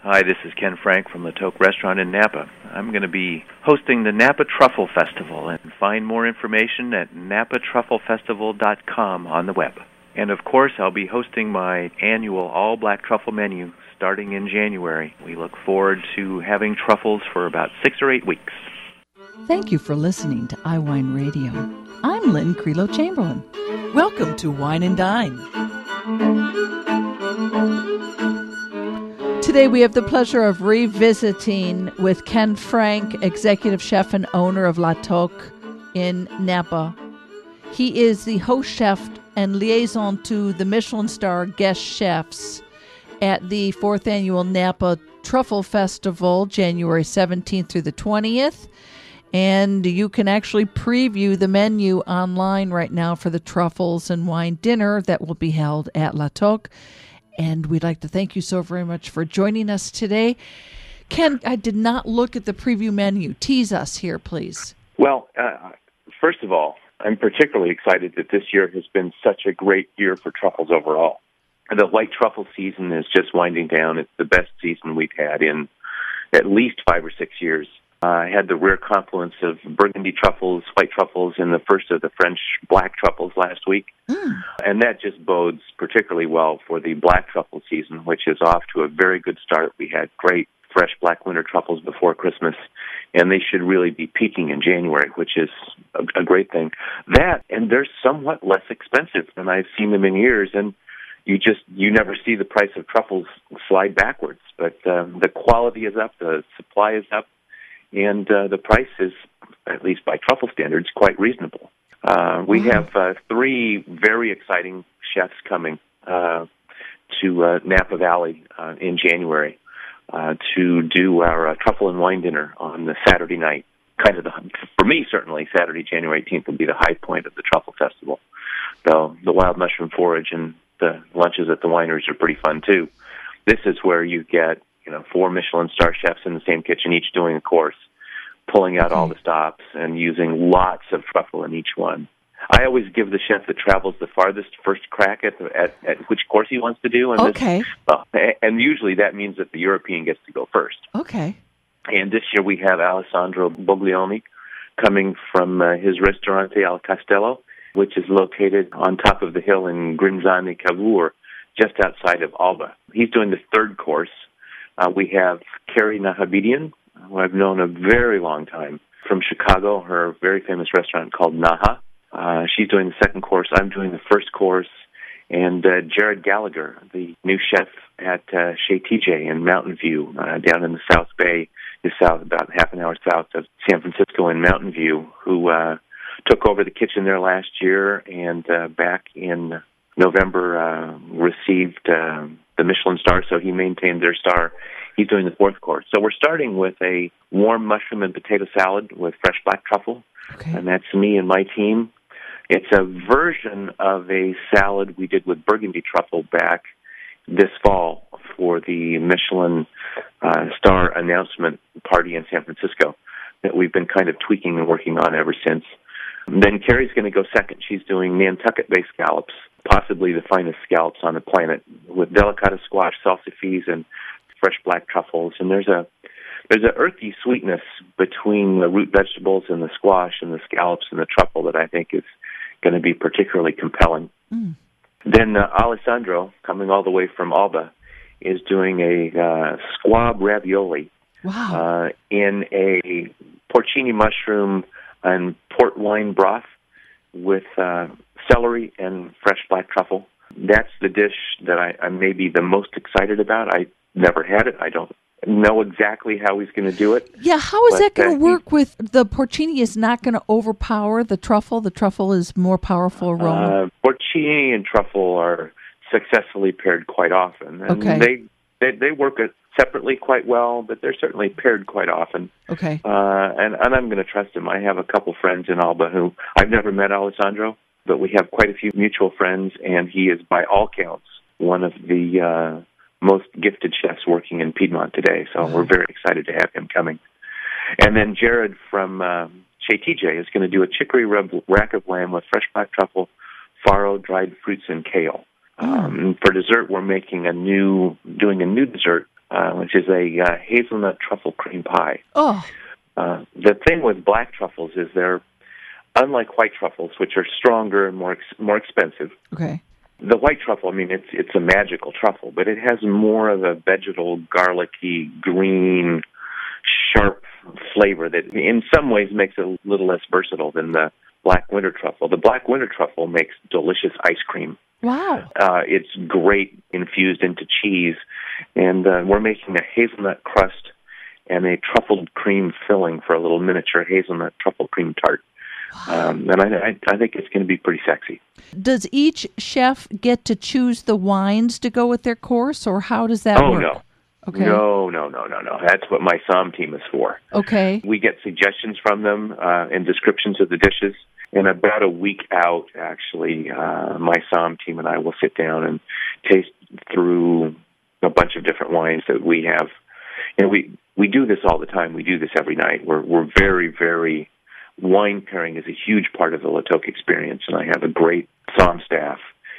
Hi, this is Ken Frank from the Toke Restaurant in Napa. I'm going to be hosting the Napa Truffle Festival, and find more information at napatrufflefestival.com on the web. And of course, I'll be hosting my annual all-black truffle menu starting in January. We look forward to having truffles for about 6 or 8 weeks. Thank you for listening to iWine Radio. I'm Lynn Creelo Chamberlain. Welcome to Wine and Dine. Today we have the pleasure of revisiting with Ken Frank, executive chef and owner of La Toque in Napa. He is the host chef and liaison to the Michelin star guest chefs at the 4th Annual Napa Truffle Festival, January 17th through the 20th. And you can actually preview the menu online right now for the truffles and wine dinner that will be held at La Toque. And we'd like to thank you so very much for joining us today. Ken, I did not look at the preview menu. Tease us here, please. Well, first of all, I'm particularly excited that this year has been such a great year for truffles overall. The white truffle season is just winding down. It's the best season we've had in at least 5 or 6 years. I had the rare confluence of Burgundy truffles, white truffles, and the first of the French black truffles last week. And that just bodes particularly well for the black truffle season, which is off to a very good start. We had great fresh black winter truffles before Christmas, and they should really be peaking in January, which is a great thing. That, and they're somewhat less expensive than I've seen them in years, and you never see the price of truffles slide backwards. But the quality is up, the supply is up, and the price is, at least by truffle standards, quite reasonable. We have 3 very exciting chefs coming to Napa Valley in January to do our truffle and wine dinner on the Saturday night. For me, certainly, Saturday, January 18th will be the high point of the Truffle Festival. Though the wild mushroom forage and the lunches at the wineries are pretty fun, too. This is where you get 4 Michelin star chefs in the same kitchen, each doing a course, pulling out all the stops and using lots of truffle in each one. I always give the chef that travels the farthest first crack at which course he wants to do. And and usually that means that the European gets to go first. Okay. And this year we have Alessandro Boglioni coming from his Ristorante al Castello, which is located on top of the hill in Grinzani Cavour, just outside of Alba. He's doing the 3rd course. We have Carrie Nahabidian, who I've known a very long time, from Chicago, her very famous restaurant called Naha. She's doing the 2nd course. I'm doing the 1st course. And Jared Gallagher, the new chef at Chez TJ in Mountain View, down in the South Bay, about half an hour south of San Francisco in Mountain View, who took over the kitchen there last year and back in November received the Michelin star, so he maintained their star. He's doing the 4th course. So we're starting with a warm mushroom and potato salad with fresh black truffle, and that's me and my team. It's a version of a salad we did with Burgundy truffle back this fall for the Michelin star announcement party in San Francisco that we've been kind of tweaking and working on ever since. And then Carrie's going to go second. She's doing Nantucket-based scallops, possibly the finest scallops on the planet, with delicata squash, salsifis, and fresh black truffles. And there's an earthy sweetness between the root vegetables and the squash and the scallops and the truffle that I think is going to be particularly compelling. Then Alessandro, coming all the way from Alba, is doing a squab ravioli in a porcini mushroom and port wine broth with celery and fresh black truffle. That's the dish that I'm maybe the most excited about. I never had it. I don't know exactly how he's going to do it. Yeah, how is that going to work with the porcini is not going to overpower the truffle? The truffle is more powerful aroma. Porcini and truffle are successfully paired quite often. And they work separately quite well, but they're certainly paired quite often. Okay. And I'm going to trust him. I have a couple friends in Alba who I've never met Alessandro, but we have quite a few mutual friends, and he is by all counts one of the most gifted chefs working in Piedmont today, so we're very excited to have him coming. And then Jared from Chez TJ is going to do a chicory rack of lamb with fresh black truffle, farro, dried fruits, and kale. For dessert, we're doing a new dessert which is a hazelnut truffle cream pie. Oh, The thing with black truffles is they're unlike white truffles, which are stronger and more expensive. okay. The white truffle, I mean, it's a magical truffle, but it has more of a vegetal, garlicky, green, sharp flavor that in some ways makes it a little less versatile than the black winter truffle. The black winter truffle makes delicious ice cream. Wow. It's great infused into cheese, and we're making a hazelnut crust and a truffled cream filling for a little miniature hazelnut truffle cream tart. And I think it's going to be pretty sexy. Does each chef get to choose the wines to go with their course, or how does that work? No. Okay. No. That's what my SOM team is for. Okay. We get suggestions from them and descriptions of the dishes. And about a week out, actually, my SOM team and I will sit down and taste through a bunch of different wines that we have. And we do this all the time. We do this every night. We're very, very... Wine pairing is a huge part of the La Toc experience, and I have a great SOM staff.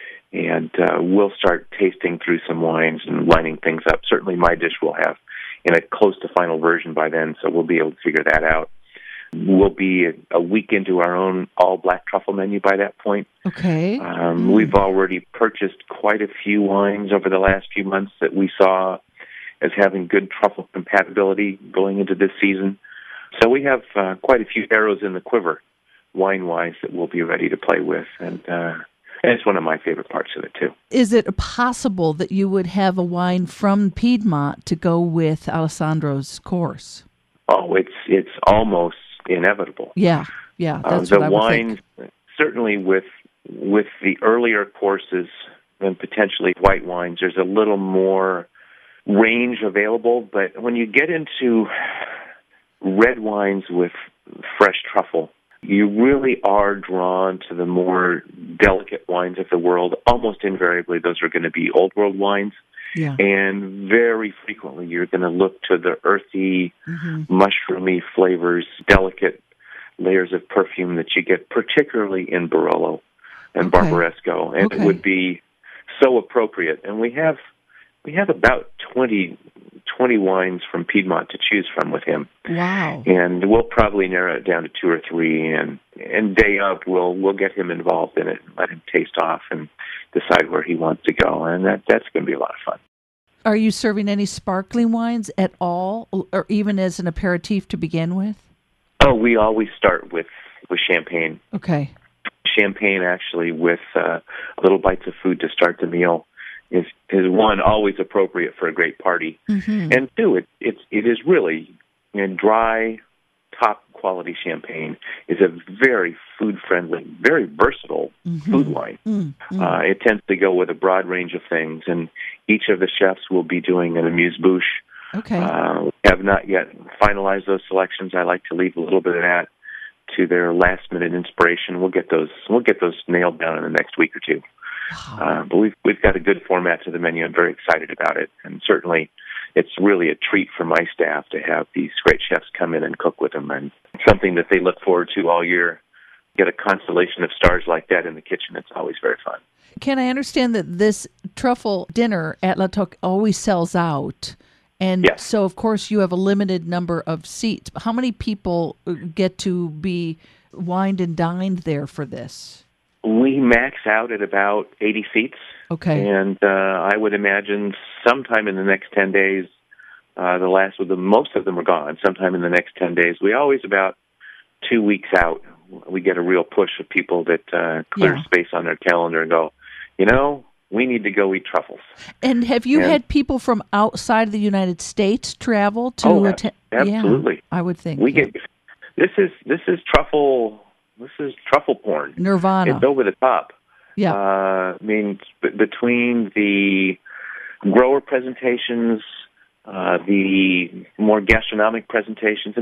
And we'll start tasting through some wines and lining things up. Certainly my dish will have in a close to final version by then, so we'll be able to figure that out. We'll be a week into our own all-black truffle menu by that point. Okay. We've already purchased quite a few wines over the last few months that we saw as having good truffle compatibility going into this season. So we have quite a few arrows in the quiver, wine-wise, that we'll be ready to play with, and it's one of my favorite parts of it, too. Is it possible that you would have a wine from Piedmont to go with Alessandro's course? Oh, it's almost inevitable. Yeah, that's what I would wines, think. Certainly with the earlier courses and potentially white wines, there's a little more range available, but when you get into red wines with fresh truffle, you really are drawn to the more delicate wines of the world. Almost invariably, those are going to be Old World wines. Yeah. And very frequently, you're going to look to the earthy, mushroomy flavors, delicate layers of perfume that you get, particularly in Barolo and Barbaresco. And it would be so appropriate. And we have about 20 wines from Piedmont to choose from with him. Wow. And we'll probably narrow it down to 2 or 3, and day up we'll get him involved in it and let him taste off and decide where he wants to go, and that's going to be a lot of fun. Are you serving any sparkling wines at all, or even as an aperitif to begin with? Oh, we always start with champagne. Okay. Champagne, actually, with little bites of food to start the meal is one, always appropriate for a great party, and two, it is really, dry, top quality champagne is a very food friendly, very versatile food wine. It tends to go with a broad range of things, and each of the chefs will be doing an amuse-bouche. Okay. We have not yet finalized those selections. I like to leave a little bit of that to their last minute inspiration. We'll get those nailed down in the next week or two. But we've got a good format to the menu. I'm very excited about it, and certainly it's really a treat for my staff to have these great chefs come in and cook with them, and something that they look forward to all year. Get a constellation of stars like that in the kitchen. It's always very fun. Can I understand that this truffle dinner at La Toc always sells out? And yes. So, of course, you have a limited number of seats. How many people get to be wined and dined there for this? We max out at about 80 seats. Okay. And I would imagine sometime in the next 10 days, most of them are gone. Sometime in the next 10 days. We always, about 2 weeks out, we get a real push of people that clear space on their calendar and go, we need to go eat truffles. And have you had people from outside of the United States travel to attend? Absolutely. Yeah, I would think. Get this is truffle. This is truffle porn. Nirvana. It's over the top. Yeah. Between the grower presentations, the more gastronomic presentations,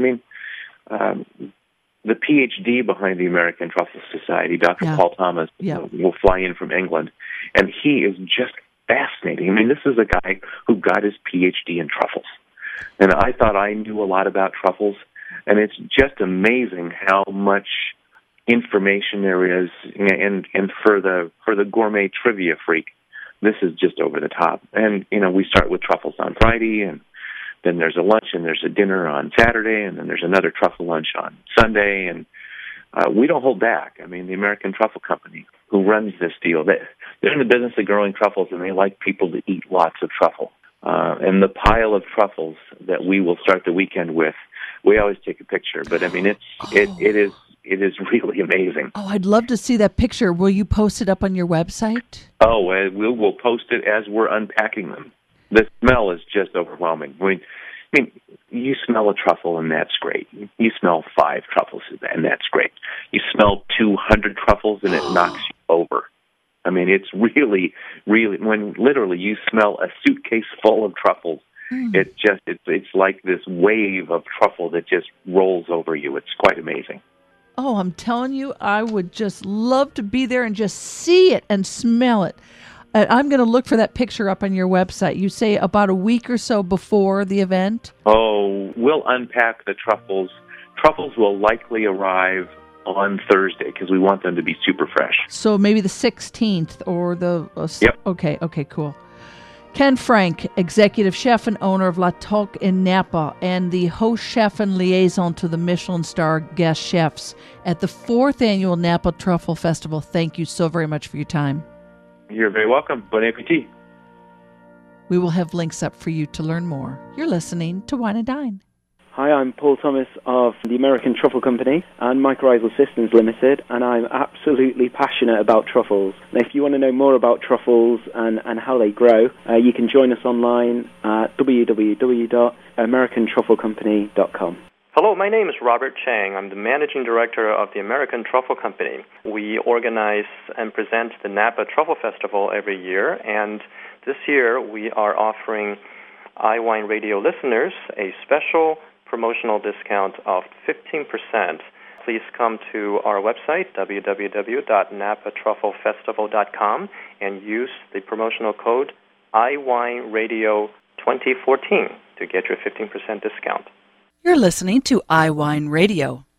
the PhD behind the American Truffle Society, Dr. Paul Thomas, will fly in from England, and he is just fascinating. This is a guy who got his PhD in truffles, and I thought I knew a lot about truffles, and it's just amazing how much information there is, and for the gourmet trivia freak, this is just over the top. And, we start with truffles on Friday, and then there's a lunch and there's a dinner on Saturday, and then there's another truffle lunch on Sunday, and we don't hold back. I mean, the American Truffle Company, who runs this deal, they're in the business of growing truffles, and they like people to eat lots of truffle. And the pile of truffles that we will start the weekend with, we always take a picture. But, I mean, it is really amazing. Oh, I'd love to see that picture. Will you post it up on your website? Oh, we'll post it as we're unpacking them. The smell is just overwhelming. I mean, you smell a truffle, and that's great. You smell 5 truffles, and that's great. You smell 200 truffles, and it knocks you over. I mean, it's really, really, when literally you smell a suitcase full of truffles, it's like this wave of truffle that just rolls over you. It's quite amazing. Oh, I'm telling you, I would just love to be there and just see it and smell it. I'm going to look for that picture up on your website. You say about a week or so before the event? Oh, we'll unpack the truffles. Truffles will likely arrive on Thursday because we want them to be super fresh. So maybe the 16th or the... Yep. Okay, cool. Ken Frank, executive chef and owner of La Toque in Napa, and the host chef and liaison to the Michelin star guest chefs at the 4th annual Napa Truffle Festival. Thank you so very much for your time. You're very welcome. Bon appetit. We will have links up for you to learn more. You're listening to Wine and Dine. Hi, I'm Paul Thomas of the American Truffle Company and Mycorrhizal Systems Limited, and I'm absolutely passionate about truffles. And if you want to know more about truffles and how they grow, you can join us online at www.americantrufflecompany.com. Hello, my name is Robert Chang. I'm the Managing Director of the American Truffle Company. We organize and present the Napa Truffle Festival every year, and this year we are offering iWine Radio listeners a special promotional discount of 15%. Please come to our website, www.napatrufflefestival.com, and use the promotional code iWineRadio2014 to get your 15% discount. You're listening to iWine Radio.